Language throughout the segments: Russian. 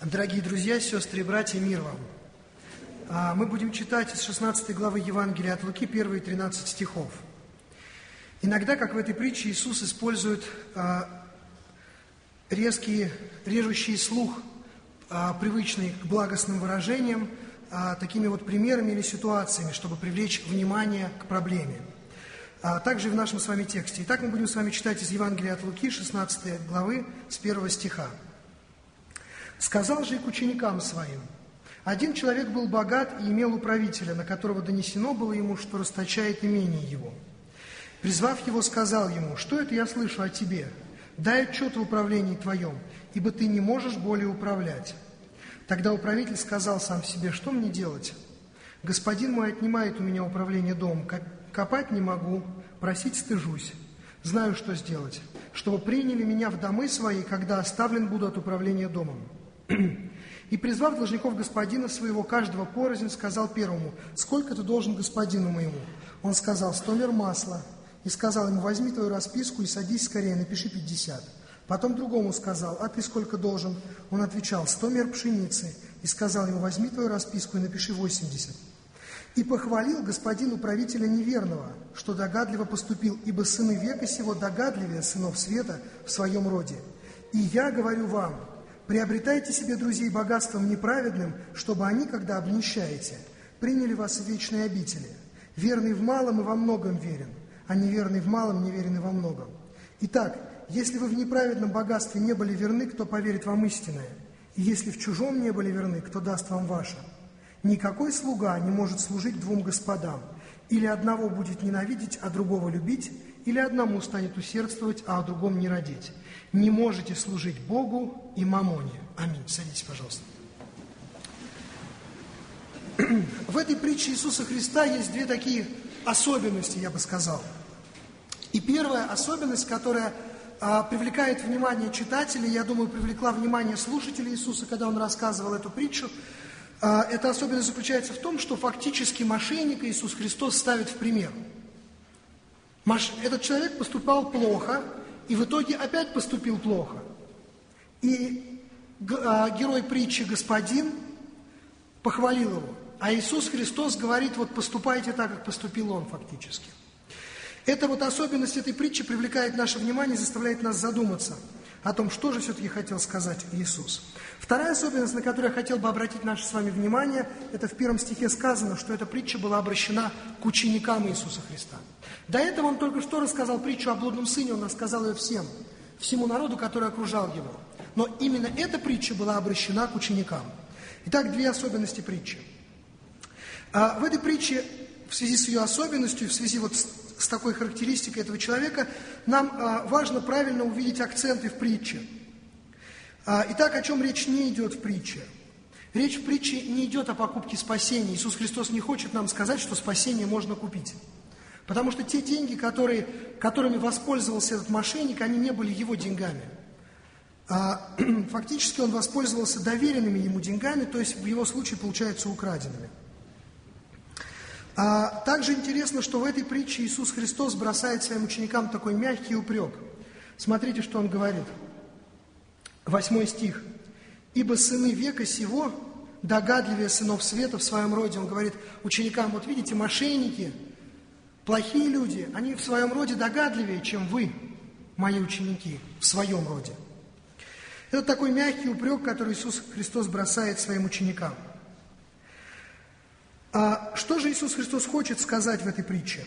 Дорогие друзья, сестры и братья, мир вам! Мы будем читать из 16 главы Евангелия от Луки, первые 13 стихов. Иногда, как в этой притче, Иисус использует резкие, режущий слух, привычные к благостным выражениям, такими вот примерами или ситуациями, чтобы привлечь внимание к проблеме. Также и в нашем с вами тексте. Итак, мы будем с вами читать из Евангелия от Луки, 16 главы, с 1 стиха. «Сказал же и к ученикам своим: один человек был богат и имел управителя, на которого донесено было ему, что расточает имение его. Призвав его, сказал ему: что это я слышу о тебе? Дай отчет в управлении твоем, ибо ты не можешь более управлять. Тогда управитель сказал сам себе: что мне делать? Господин мой отнимает у меня управление домом, копать не могу, просить стыжусь. Знаю, что сделать, чтобы приняли меня в домы свои, когда оставлен буду от управления домом. И, призвав должников господина своего, каждого порознь, сказал первому: сколько ты должен господину моему? Он сказал: 100 мер масла. И сказал ему: возьми твою расписку и садись скорее, напиши 50. Потом другому сказал: а ты сколько должен? Он отвечал: 100 мер пшеницы. И сказал ему: возьми твою расписку и напиши 80. И похвалил господин управителя неверного, что догадливо поступил, ибо сыны века сего догадливее сынов света в своем роде. И я говорю вам: приобретайте себе друзей богатством неправедным, чтобы они, когда обнищаете, приняли вас в вечные обители. Верный в малом и во многом верен, а неверный в малом неверен и во многом. Итак, если вы в неправедном богатстве не были верны, кто поверит вам истинное? И если в чужом не были верны, кто даст вам ваше? Никакой слуга не может служить двум господам. Или одного будет ненавидеть, а другого любить, или одному станет усердствовать, а о другом не родить. Не можете служить Богу и мамоне. Аминь. Садитесь, пожалуйста. В этой притче Иисуса Христа есть две такие особенности, я бы сказал. И первая особенность, которая привлекает внимание читателей, я думаю, привлекла внимание слушателей Иисуса, когда Он рассказывал эту притчу, эта особенность заключается в том, что фактически мошенника Иисус Христос ставит в пример. Этот человек поступал плохо, и в итоге опять поступил плохо. И герой притчи господин похвалил его. А Иисус Христос говорит: вот поступайте так, как поступил он фактически. Эта вот особенность этой притчи привлекает наше внимание и заставляет нас задуматься о том, что же все-таки хотел сказать Иисус. Вторая особенность, на которую я хотел бы обратить наше с вами внимание, это в 1 стихе сказано, что эта притча была обращена к ученикам Иисуса Христа. До этого он только что рассказал притчу о блудном сыне, он рассказал ее всему народу, который окружал его. Но именно эта притча была обращена к ученикам. Итак, две особенности притчи. В этой притче, в связи с ее особенностью, в связи вот с такой характеристикой этого человека, нам важно правильно увидеть акценты в притче. Итак, о чем речь не идет в притче? Речь в притче не идет о покупке спасения. Иисус Христос не хочет нам сказать, что спасение можно купить. Потому что те деньги, которыми воспользовался этот мошенник, они не были его деньгами. Фактически он воспользовался доверенными ему деньгами, то есть в его случае, получается, украденными. Также интересно, что в этой притче Иисус Христос бросает своим ученикам такой мягкий упрек. Смотрите, что Он говорит. 8 стих. «Ибо сыны века сего догадливее сынов света в своем роде». Он говорит ученикам: вот видите, мошенники, плохие люди, они в своем роде догадливее, чем вы, мои ученики, в своем роде. Это такой мягкий упрек, который Иисус Христос бросает своим ученикам. Что же Иисус Христос хочет сказать в этой притче?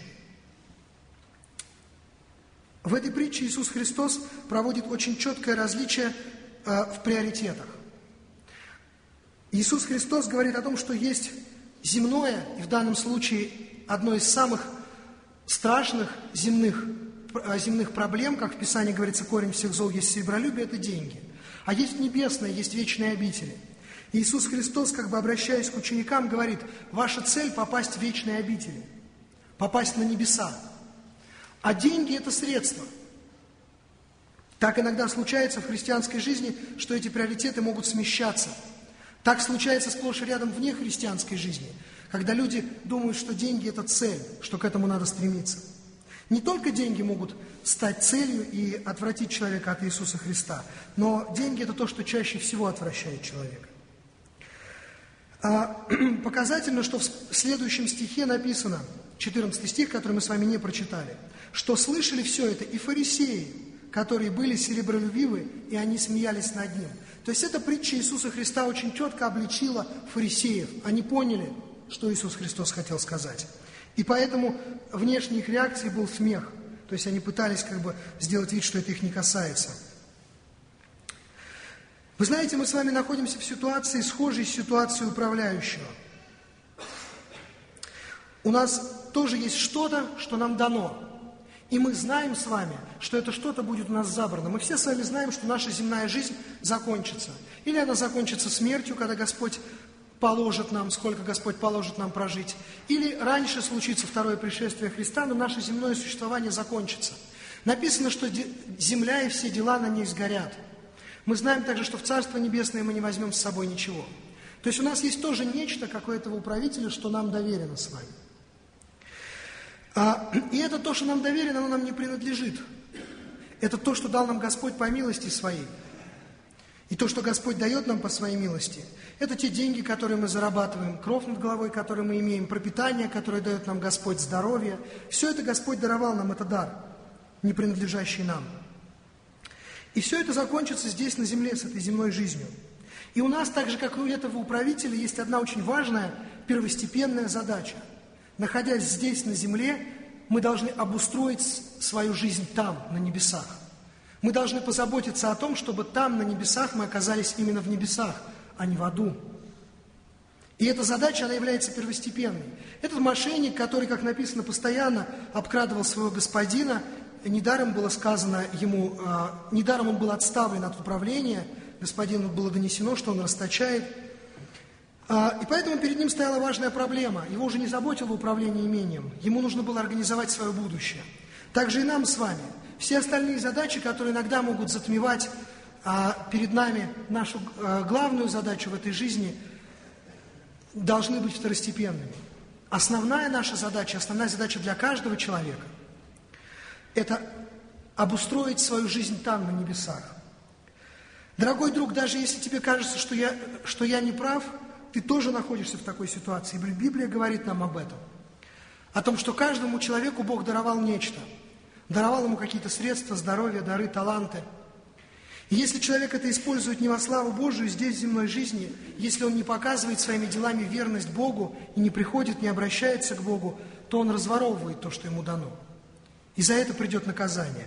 В этой притче Иисус Христос проводит очень четкое различие в приоритетах. Иисус Христос говорит о том, что есть земное, и в данном случае одно из самых страшных земных проблем, как в Писании говорится, корень всех зол есть серебролюбие, это деньги. А есть небесное, есть вечные обители. Иисус Христос, как бы обращаясь к ученикам, говорит: ваша цель – попасть в вечные обители, попасть на небеса. А деньги – это средства. Так иногда случается в христианской жизни, что эти приоритеты могут смещаться. Так случается сплошь и рядом вне христианской жизни, когда люди думают, что деньги – это цель, что к этому надо стремиться. Не только деньги могут стать целью и отвратить человека от Иисуса Христа, но деньги – это то, что чаще всего отвращает человека. Показательно, что в следующем стихе написано, 14 стих, который мы с вами не прочитали, что слышали все это и фарисеи, которые были серебролюбивы, и они смеялись над ним. То есть эта притча Иисуса Христа очень четко обличила фарисеев. Они поняли, что Иисус Христос хотел сказать. И поэтому внешней их реакцией был смех. То есть они пытались сделать вид, что это их не касается. Вы знаете, мы с вами находимся в ситуации, схожей с ситуацией управляющего. У нас тоже есть что-то, что нам дано. И мы знаем с вами, что это что-то будет у нас забрано. Мы все с вами знаем, что наша земная жизнь закончится. Или она закончится смертью, когда Господь положит нам, сколько Господь положит нам прожить. Или раньше случится второе пришествие Христа, но наше земное существование закончится. Написано, что земля и все дела на ней сгорят. Мы знаем также, что в Царство Небесное мы не возьмем с собой ничего. То есть у нас есть тоже нечто, как у этого управителя, что нам доверено с вами. И это то, что нам доверено, оно нам не принадлежит. Это то, что дал нам Господь по милости своей. И то, что Господь дает нам по своей милости, это те деньги, которые мы зарабатываем, кров над головой, который мы имеем, пропитание, которое дает нам Господь, здоровье. Все это Господь даровал нам, это дар, не принадлежащий нам. И все это закончится здесь, на земле, с этой земной жизнью. И у нас, так же, как и у этого управителя, есть одна очень важная, первостепенная задача. Находясь здесь, на земле, мы должны обустроить свою жизнь там, на небесах. Мы должны позаботиться о том, чтобы там, на небесах, мы оказались именно в небесах, а не в аду. И эта задача, она является первостепенной. Этот мошенник, который, как написано, постоянно обкрадывал своего господина, недаром было сказано ему, недаром он был отставлен от управления, господину было донесено, что он расточает. И поэтому перед ним стояла важная проблема. Его уже не заботило управление имением. Ему нужно было организовать свое будущее. Также и нам с вами. Все остальные задачи, которые иногда могут затмевать перед нами нашу главную задачу в этой жизни, должны быть второстепенными. Основная наша задача, основная задача для каждого человека – это обустроить свою жизнь там, на небесах. Дорогой друг, даже если тебе кажется, что я не прав, ты тоже находишься в такой ситуации. Библия говорит нам об этом. О том, что каждому человеку Бог даровал нечто. Даровал ему какие-то средства, здоровье, дары, таланты. И если человек это использует не во славу Божию здесь, в земной жизни, если он не показывает своими делами верность Богу и не приходит, не обращается к Богу, то он разворовывает то, что ему дано. И за это придет наказание.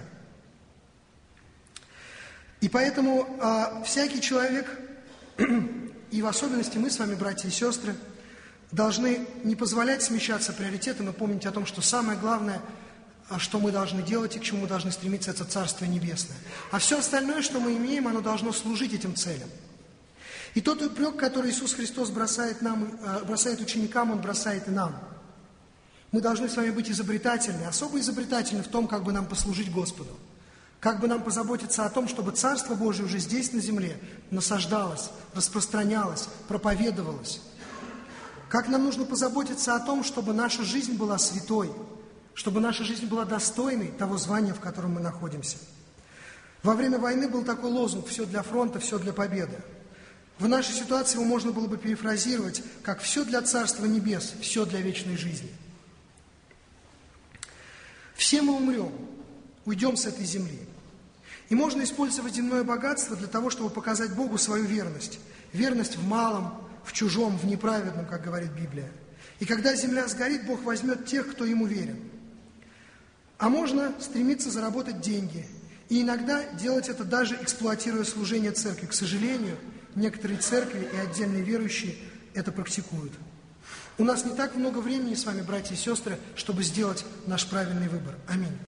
И поэтому всякий человек, и в особенности мы с вами, братья и сестры, должны не позволять смещаться приоритетам и помнить о том, что самое главное, что мы должны делать и к чему мы должны стремиться, это Царствие Небесное. А все остальное, что мы имеем, оно должно служить этим целям. И тот упрек, который Иисус Христос бросает ученикам, Он бросает и нам. Мы должны с вами быть изобретательны, особо изобретательны в том, как бы нам послужить Господу. Как бы нам позаботиться о том, чтобы Царство Божие уже здесь, на земле, насаждалось, распространялось, проповедовалось. Как нам нужно позаботиться о том, чтобы наша жизнь была святой, чтобы наша жизнь была достойной того звания, в котором мы находимся. Во время войны был такой лозунг «Все для фронта, все для победы». В нашей ситуации его можно было бы перефразировать как «Все для Царства Небес, все для вечной жизни». Все мы умрем, уйдем с этой земли. И можно использовать земное богатство для того, чтобы показать Богу свою верность. Верность в малом, в чужом, в неправедном, как говорит Библия. И когда земля сгорит, Бог возьмет тех, кто Ему верен. А можно стремиться заработать деньги. И иногда делать это даже эксплуатируя служение церкви. К сожалению, некоторые церкви и отдельные верующие это практикуют. У нас не так много времени с вами, братья и сестры, чтобы сделать наш правильный выбор. Аминь.